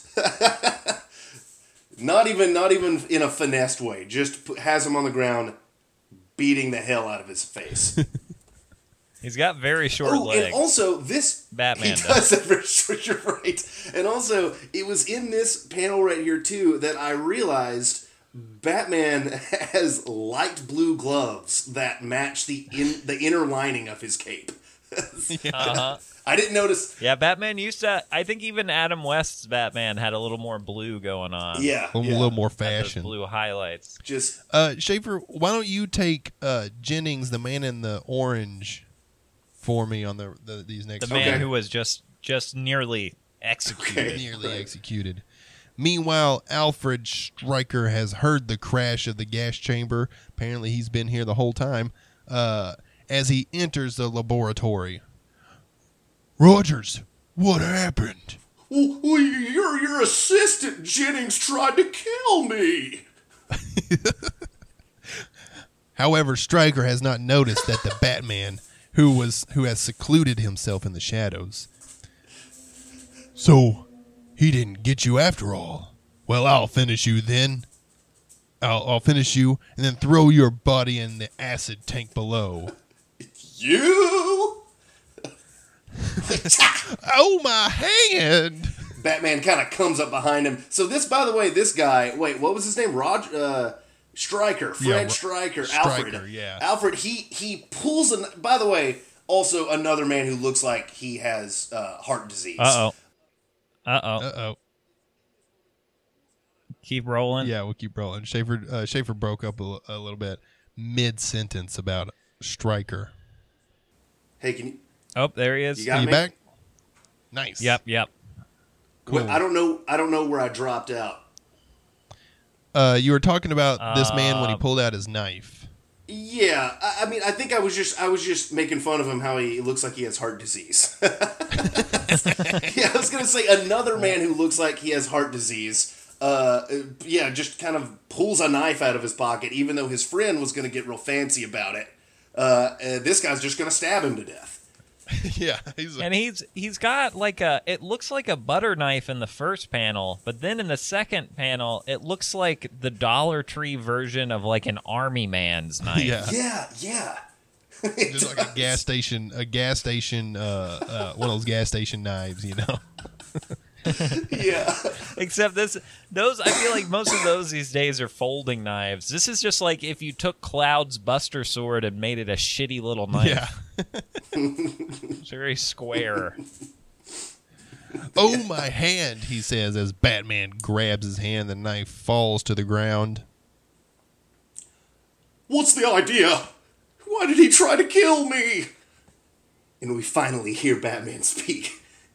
Not even not even in a finessed way. Just p- has him on the ground, beating the hell out of his face. He's got very short Oh, legs. and also this Batman he does have very short. You're right. And also, it was in this panel right here too that I realized Batman has light blue gloves that match the in the inner lining of his cape. uh-huh. I didn't notice. Yeah, Batman used to. I think even Adam West's Batman had a little more blue going on. Yeah, A yeah. little more Had those fashion. blue highlights. Just Uh, Schaefer, why don't you take uh, Jennings, the man in the orange, for me on the, the these next The man Okay. who was just just nearly executed. Okay. nearly Right. executed. Meanwhile, Alfred Stryker has heard the crash of the gas chamber. Apparently, he's been here the whole time. Uh, as he enters the laboratory, Rogers, what happened? oh, oh, your your assistant Jennings tried to kill me. However, Stryker has not noticed that the Batman, who was who has secluded himself in the shadows. So, he didn't get you after all. Well, I'll finish you then. I'll, I'll finish you and then throw your body in the acid tank below. You. Oh, my hand! Batman kind of comes up behind him. So this, by the way, this guy. Wait, what was his name? Roger uh, Stryker, Fred Yeah, Ro- Stryker, Stryker, Alfred. yeah. Alfred. He he pulls an. By the way, also another man who looks like he has uh, heart disease. Uh oh. Uh oh. Uh-oh. Keep rolling. Yeah, we'll keep rolling. Schaefer, uh, Schaefer broke up a, l- a little bit mid-sentence about Stryker. Hey, can you? Oh, there he is. You got Are you me? back? Nice. Yep. Yep. Cool. Wait, I don't know. I don't know where I dropped out. Uh, you were talking about this man when he Uh, pulled out his knife. Yeah, I, I mean, I think I was just I was just making fun of him how he looks like he has heart disease. Yeah, I was gonna say another man who looks like he has heart disease. Uh, yeah, just kind of pulls a knife out of his pocket, even though his friend was gonna get real fancy about it. Uh, uh, this guy's just gonna stab him to death. Yeah, he's a, And he's he's got like a it looks like a butter knife in the first panel, but then in the second panel it looks like the Dollar Tree version of like an army man's knife. yeah. Yeah, yeah. Just like a gas station, a gas station, uh, uh, one of those gas station knives, you know. Yeah. Except this, those I feel like most of those these days are folding knives. This is just like if you took Cloud's Buster Sword and made it a shitty little knife. Yeah. It's very square. Oh, my hand, he says as Batman grabs his hand. The knife falls to the ground. What's the idea? Why did he try to kill me? And we finally hear Batman speak.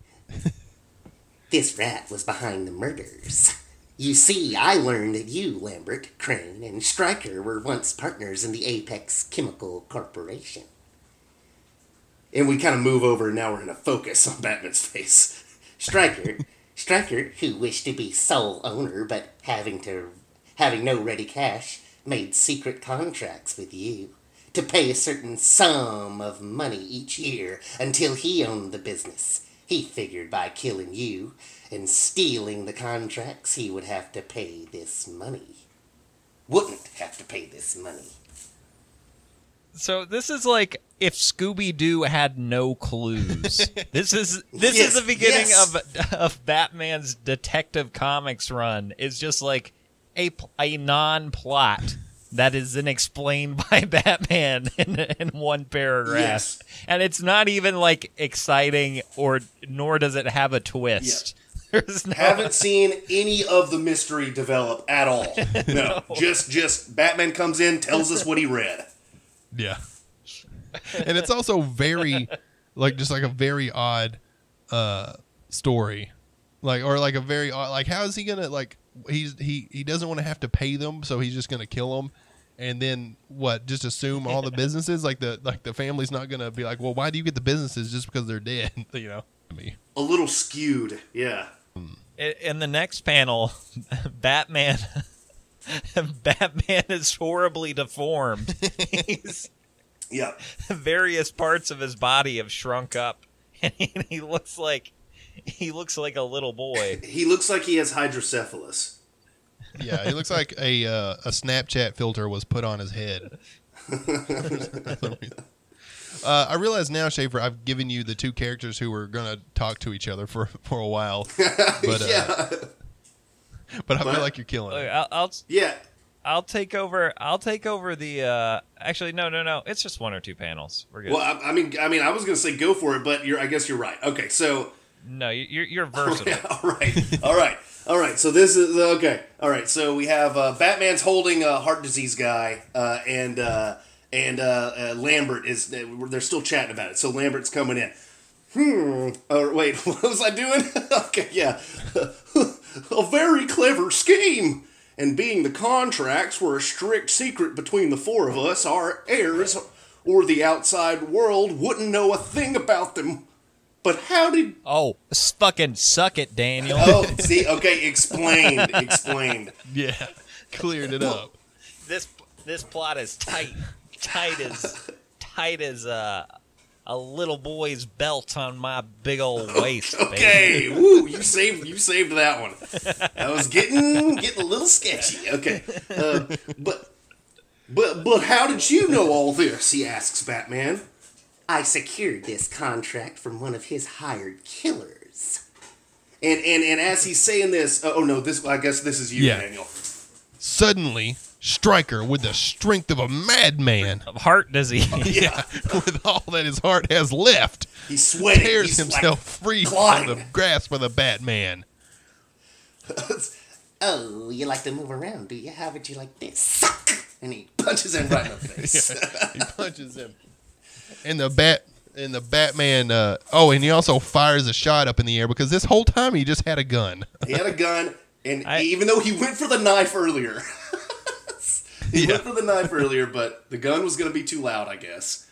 This rat was behind the murders. You see, I learned that you, Lambert, Crane, and Stryker were once partners in the Apex Chemical Corporation. And we kind of move over, and now we're in a focus on Batman's face. Stryker, Stryker, who wished to be sole owner but having to having no ready cash, made secret contracts with you to pay a certain sum of money each year until he owned the business. He figured by killing you and stealing the contracts, he would have to pay this money. Wouldn't have to pay this money. So this is like if Scooby-Doo had no clues. This is this Yes, is the beginning yes. of of Batman's Detective Comics run. Is just like a a non-plot that is then explained by Batman in in one paragraph. Yes. And it's not even like exciting, or nor does it have a twist. There's no, Haven't seen any of the mystery develop at all. No, just just Batman comes in, tells us what he read. Yeah. And it's also very, like, just like a very odd uh, story. Like, or like a very odd, like, how is he going to, like, he's he, he doesn't want to have to pay them, so he's just going to kill them. And then what? Just assume all the businesses, like the like the family's not gonna be like, well, why do you get the businesses just because they're dead? You know, I mean, A little skewed, yeah. in the next panel, Batman Batman is horribly deformed. He's Yeah. various parts of his body have shrunk up, and he, he looks like he looks like a little boy. He looks like he has hydrocephalus. yeah, it looks like a uh, a Snapchat filter was put on his head. Uh, I realize now, Schaefer, I've given you the two characters who were going to talk to each other for, for a while. But, uh, Yeah. but I But- feel like you're killing Look, it. I'll, I'll Yeah. I'll take over. I'll take over the. Uh, actually, no, no, no. It's just one or two panels. We're good. Well, I, I mean, I mean, I was gonna say go for it, but you're. I guess you're right. Okay, so. No, you- you're you're versatile. all right, all right, all right. So this is okay. All right, so we have uh, Batman's holding a heart disease guy, uh, and uh, and uh, uh, Lambert is. They're still chatting about it. So Lambert's coming in. Hmm. Oh wait, what was I doing? Okay, yeah. A very clever scheme. And being the contracts were a strict secret between the four of us, our heirs or the outside world wouldn't know a thing about them. But how did... Oh, s- fucking suck it, Daniel. Oh, see, okay, explained, explained. Yeah, cleared it up. This this plot is tight, tight as tight as uh, a little boy's belt on my big old waist. Baby. Okay, woo, you saved you saved that one. I was getting getting a little sketchy. Okay, uh, but but but how did you know all this? He asks Batman. I secured this contract from one of his hired killers. And and and as he's saying this, oh no, this I guess this is you, Yeah. Daniel. Suddenly, Stryker, with the strength of a madman, Of heart disease. Yeah, with all that his heart has left, he's sweating. tears he's himself like, free from clawing. the grasp of the Batman. Oh, you like to move around, do you? How would you like this? Suck! And he punches him right in the face. He punches him, and the bat and the Batman. Uh, oh, and he also fires a shot up in the air because this whole time he just had a gun. He had a gun, and I- even though he went for the knife earlier, he Yeah. went for the knife earlier, but the gun was going to be too loud, I guess.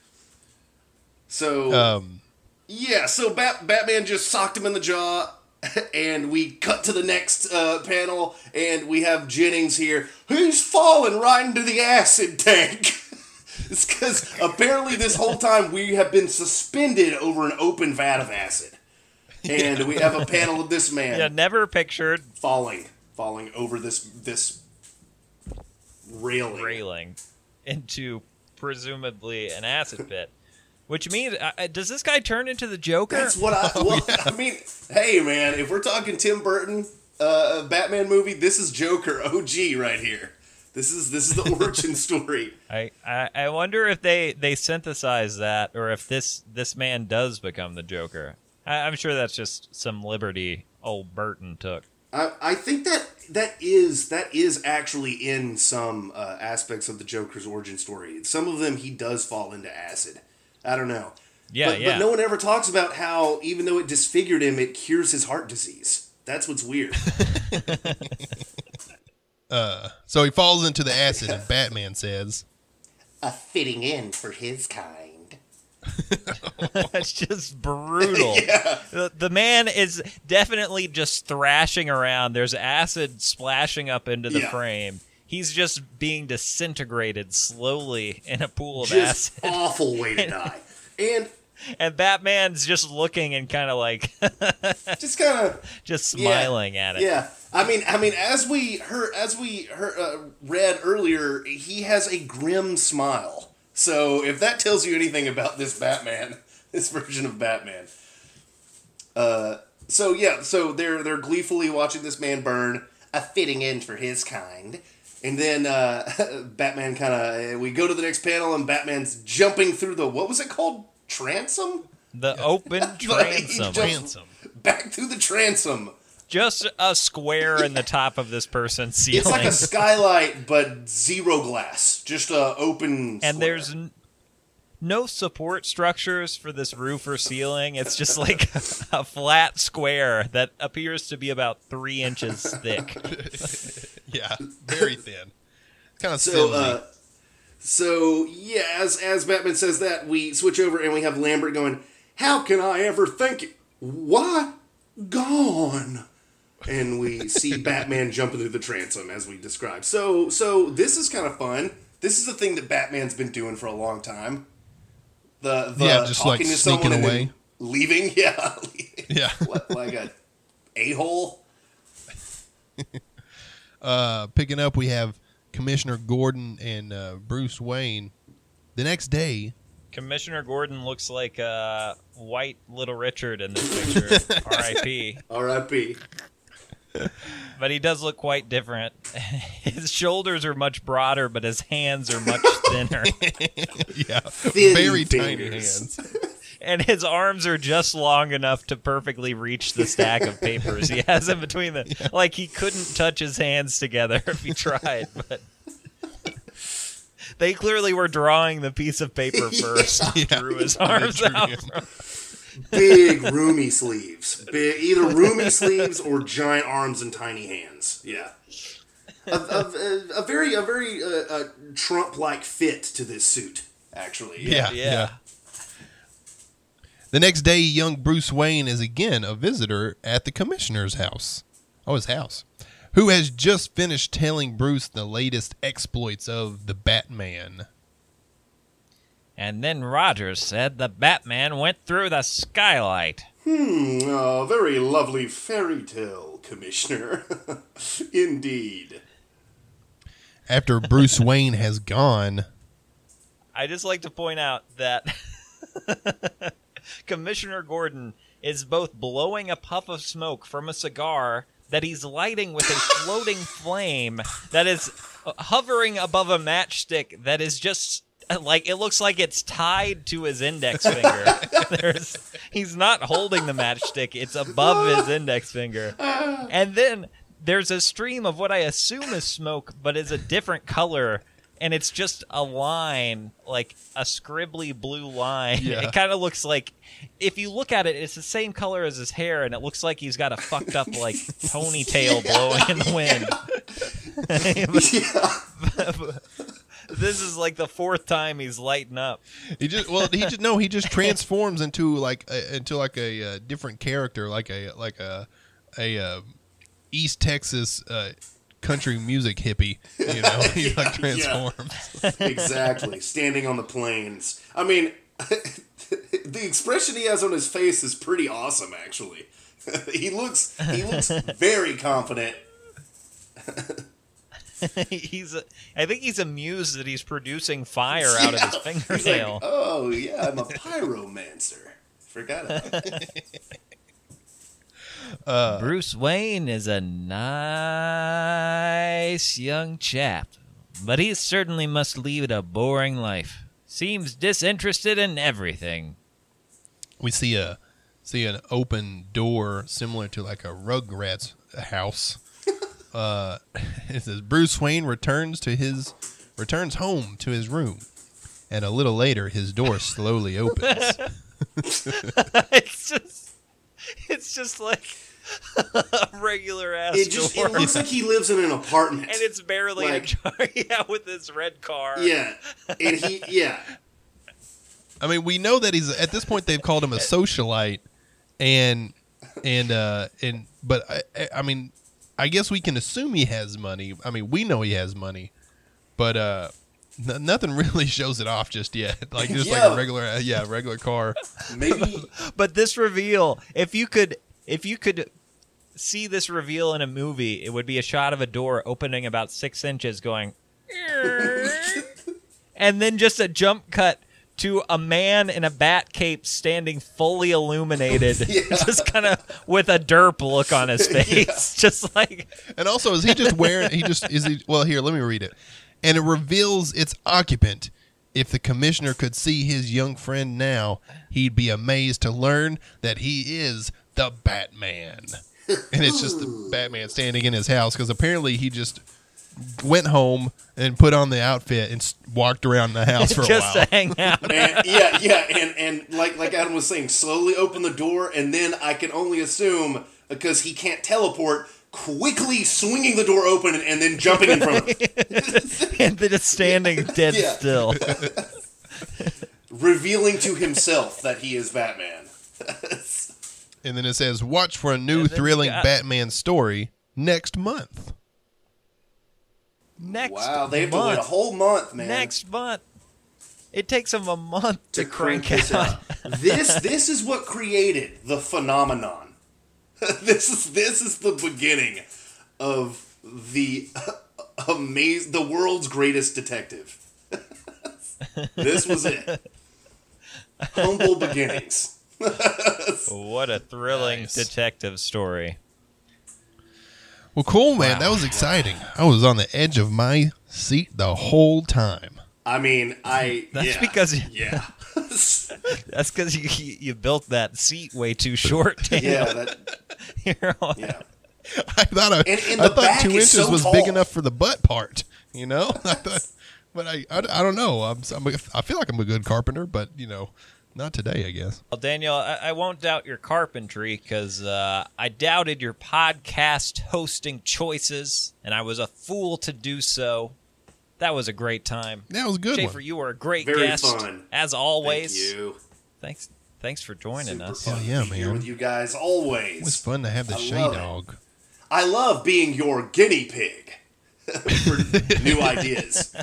So Um, yeah, so Bat- Batman just socked him in the jaw, and we cut to the next uh, panel, and we have Jennings here. He's fallen right into the acid tank. It's because apparently this whole time we have been suspended over an open vat of acid. And we have a panel of this man Yeah, never pictured falling, falling over this this railing. railing into presumably an acid pit. Which means, uh, does this guy turn into the Joker? That's what I. Well, I mean, hey man, if we're talking Tim Burton uh, Batman movie, this is Joker O G right here. This is this is the origin story. I, I, I wonder if they, they synthesize that, or if this this man does become the Joker. I, I'm sure that's just some liberty old Burton took. I, I think that that is that is actually in some uh, aspects of the Joker's origin story. Some of them he does fall into acid. I don't know. Yeah, but, yeah. But no one ever talks about how, even though it disfigured him, it cures his heart disease. That's what's weird. uh, so he falls into the acid, and Batman says, A fitting end for his kind. That's just brutal. Yeah. The, the man is definitely just thrashing around. There's acid splashing up into the Yeah. frame. He's just being disintegrated slowly in a pool of Just acid. awful way to die. And And Batman's just looking and kind of like just kind of just smiling at it. Yeah, I mean, I mean, as we heard, as we heard, uh, read earlier, he has a grim smile. So if that tells you anything about this Batman, this version of Batman, uh, so yeah, so they're they're gleefully watching this man burn. A fitting end for his kind. And then uh, Batman kind of, we go to the next panel, and Batman's jumping through the, what was it called? Transom? The open transom. He jumps Transom. Back through the transom. Just a square in the top of this person's ceiling. It's like a skylight, but zero glass. Just a open and square. there's n- no support structures for this roof or ceiling. It's just like a flat square that appears to be about three inches thick. yeah, very thin. Kind of So, uh, so yeah, as as Batman says that, we switch over and we have Lambert going, "How can I ever think it? What? Gone." And we see Batman jumping through the transom as we described. So, so this is kind of fun. This is a thing that Batman's been doing for a long time. The, the Yeah, just, like, talking to sneaking someone and away. then leaving. Yeah, Yeah. What, like a a-hole. Uh, picking up, we have Commissioner Gordon and uh, Bruce Wayne. The next day, Commissioner Gordon looks like uh, white Little Richard in this picture. R I P R I P But he does look quite different. His shoulders are much broader, but his hands are much thinner. yeah, Thin very tiny fingers. hands. And his arms are just long enough to perfectly reach the stack of papers he has in between them. Like he couldn't touch his hands together if he tried, but they clearly were drawing the piece of paper first. Yeah. Drew his arms Drew out. him. Big roomy sleeves. Big, either roomy sleeves or giant arms and tiny hands. Yeah. A, a, a, a very a very uh, uh, Trump-like fit to this suit, actually. Yeah, Yeah. yeah. The next day, young Bruce Wayne is again a visitor at the commissioner's house. Oh, his house. Who has just finished telling Bruce the latest exploits of the Batman. And then Rogers said the Batman went through the skylight. Hmm, a very lovely fairy tale, Commissioner. Indeed. After Bruce Wayne has gone, I just like to point out that Commissioner Gordon is both blowing a puff of smoke from a cigar that he's lighting with a floating flame that is hovering above a matchstick that is just like, it looks like it's tied to his index finger. There's, he's not holding the matchstick, it's above his index finger. And then there's a stream of what I assume is smoke, but is a different color. And it's just a line, like a scribbly blue line. Yeah. It kind of looks like, if you look at it, it's the same color as his hair, and it looks like he's got a fucked up, like, ponytail blowing in the wind. This is like the fourth time he's lighting up. he just well he just no he just transforms into like a, into like a, uh different character, like a like a a uh, East Texas uh, country music hippie. You know, he Yeah, like transforms. Exactly. Standing on the plains. I mean, the expression he has on his face is pretty awesome, actually. he looks he looks very confident. he's. A, I think he's amused that he's producing fire out of his He's fingernail. like, oh, yeah, I'm a pyromancer. Forgot about that. Bruce Wayne is a nice young chap, but he certainly must lead a boring life. Seems disinterested in everything. We see a see an open door similar to like a Rugrats house. uh, it says Bruce Wayne returns to his returns home to his room, and a little later his door slowly opens. it's just, it's just like a regular ass It just door, it looks like he lives in an apartment. and it's barely like- ajar. Yeah, with this red car. Yeah, and he yeah. I mean, we know that he's at this point. They've called him a socialite, and and uh and but I, I mean, I guess we can assume he has money. I mean, we know he has money, but uh, n- nothing really shows it off just yet. Like just like Yeah. a regular, uh, yeah, regular car. Maybe But this reveal, if you could, if you could see this reveal in a movie, it would be a shot of a door opening about six inches, going, and then just a jump cut to a man in a bat cape standing fully illuminated, Yeah. just kind of with a derp look on his face, just like And also, is he just wearing? He just is he? Well, here, let me read it. And it reveals its occupant. If the commissioner could see his young friend now, he'd be amazed to learn that he is the Batman. And it's just the Batman standing in his house because apparently he just went home and put on the outfit and s- walked around the house for a just while. to hang out. and, yeah, yeah, and and like like Adam was saying, slowly open the door, and then I can only assume because he can't teleport, quickly swinging the door open and, and then jumping in front of him, And then just standing dead Yeah. still. revealing to himself that he is Batman. And then it says, watch for a new And then thrilling you got- Batman story next month. Next Wow, they have month. to wait a whole month, man. Next month. It takes them a month to, to crank crank this out. out. This this is what created the phenomenon. this is this is the beginning of the amaz- the world's greatest detective. This was it. Humble beginnings. What a thrilling Nice. detective story. Well, cool, man. That was exciting. I was on the edge of my seat the whole time. I mean, I That's yeah, because- yeah. That's because you, you you built that seat way too short. yeah, that, You're on- yeah. I thought I, And- and I the thought back two is inches so was tall. big enough for the butt part. You know, I thought, but I, I, I don't know. I'm, I'm a- I feel like I'm a good carpenter, but you know, not today, I guess. Well, Daniel, I, I won't doubt your carpentry because uh, I doubted your podcast hosting choices, and I was a fool to do so. That was a great time. That was a good Schaefer, one. you were a great Very guest, fun. as always. Thank you. Thanks, thanks for joining Super us. fun Hell yeah, to be here man. with you guys always. It was fun to have the I Shay love it. Dog. I love being your guinea pig for new ideas.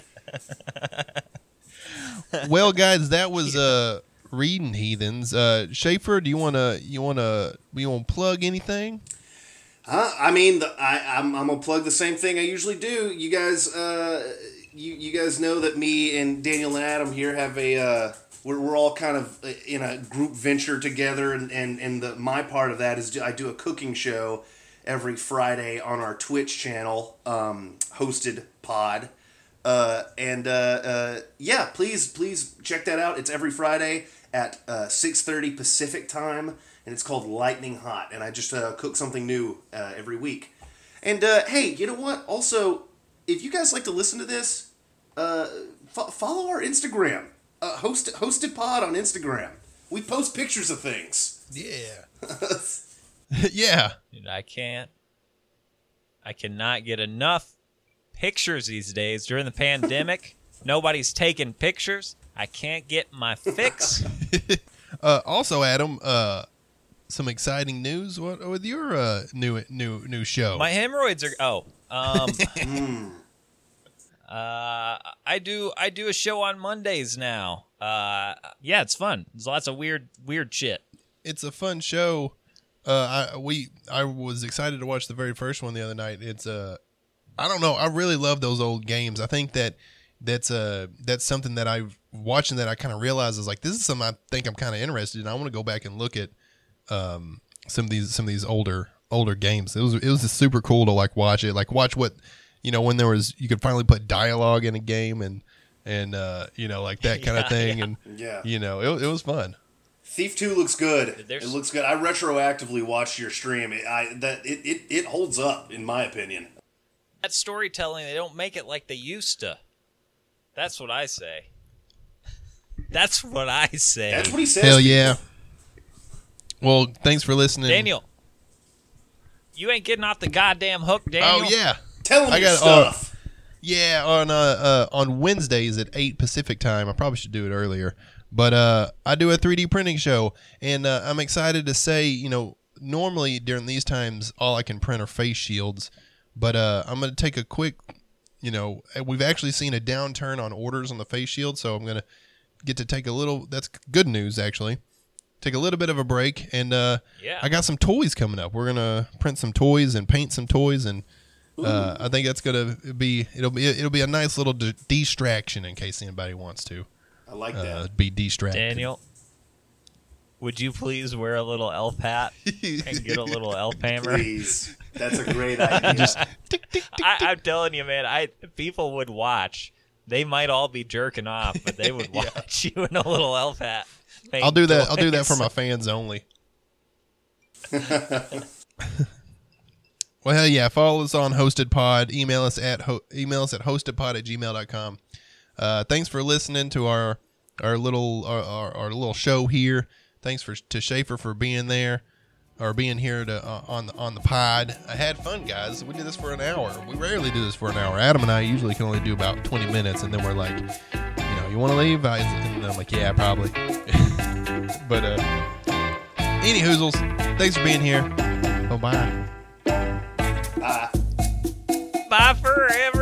Well, guys, that was uh, Reading Heathens. Uh, Schaefer, do you wanna you wanna you wanna plug anything? Huh? I mean, the, I, I'm, I'm gonna plug the same thing I usually do. You guys, uh, you you guys know that me and Daniel and Adam here have a uh, we're we're all kind of in a group venture together, and and and the my part of that is I do a cooking show every Friday on our Twitch channel, um, hosted pod. Uh, and uh, uh, yeah, please please check that out. It's every Friday at uh, six thirty Pacific time, and it's called Lightning Hot. And I just uh, cook something new uh, every week. And uh, hey, you know what? Also, if you guys like to listen to this, uh, fo- follow our Instagram, uh, host hosted pod on Instagram. We post pictures of things. Yeah. Yeah. Dude, I can't. I cannot get enough pictures these days. During the pandemic, nobody's taking pictures. I can't get my fix. Uh, also, Adam, uh, some exciting news. What with your uh, new new new show? My hemorrhoids are. Oh, um, uh, I do. I do a show on Mondays now. Uh, yeah, it's fun. There's lots of weird, weird shit. It's a fun show. Uh, I we I was excited to watch the very first one the other night. It's uh I don't know. I really love those old games. I think that that's uh that's something that I've watching that I kind of realize is like this is something I think I'm kind of interested in. I want to go back and look at um some of these some of these older older games. It was it was just super cool to like watch it, like watch what you know when there was you could finally put dialogue in a game and and uh you know like that kind Yeah, of thing yeah. and Yeah. you know it it was fun. Thief two looks good. There's- It looks good. I retroactively watched your stream. It, I that it, it, it holds up in my opinion. That storytelling, they don't make it like they used to. That's what I say. That's what I say. That's what he says. Hell yeah. Well, thanks for listening. Daniel, you ain't getting off the goddamn hook, Daniel. Oh yeah. Tell him I your got- oh. stuff. Yeah, on uh, uh on Wednesdays at eight Pacific time. I probably should do it earlier. But uh I do a three D printing show and uh, I'm excited to say, you know, normally during these times all I can print are face shields, but uh I'm going to take a quick, you know, we've actually seen a downturn on orders on the face shield, so I'm going to get to take a little that's good news actually. Take a little bit of a break and uh Yeah. I got some toys coming up. We're going to print some toys and paint some toys and Uh, I think that's gonna be it'll be it'll be a nice little de- distraction in case anybody wants to I like uh, that. be distracted. Daniel, would you please wear a little elf hat and get a little elf hammer? Please. That's a great idea. Tick, tick, tick, I, tick. I'm telling you, man. I people would watch. They might all be jerking off, but they would watch you in a little elf hat. I'll do that. I'll do that toys. for my fans only. Well, hell yeah! Follow us on Hosted Pod. Email us at ho- email us at hostedpod at gmail dot com. Uh, thanks for listening to our our little our, our, our little show here. Thanks for to Schaefer for being there or being here to uh, on the on the pod. I had fun, guys. We did this for an hour. We rarely do this for an hour. Adam and I usually can only do about twenty minutes, and then we're like, you know, you want to leave? I, and I'm like, yeah, probably. But uh, any hoozles, thanks for being here. Bye bye. Bye. Bye forever.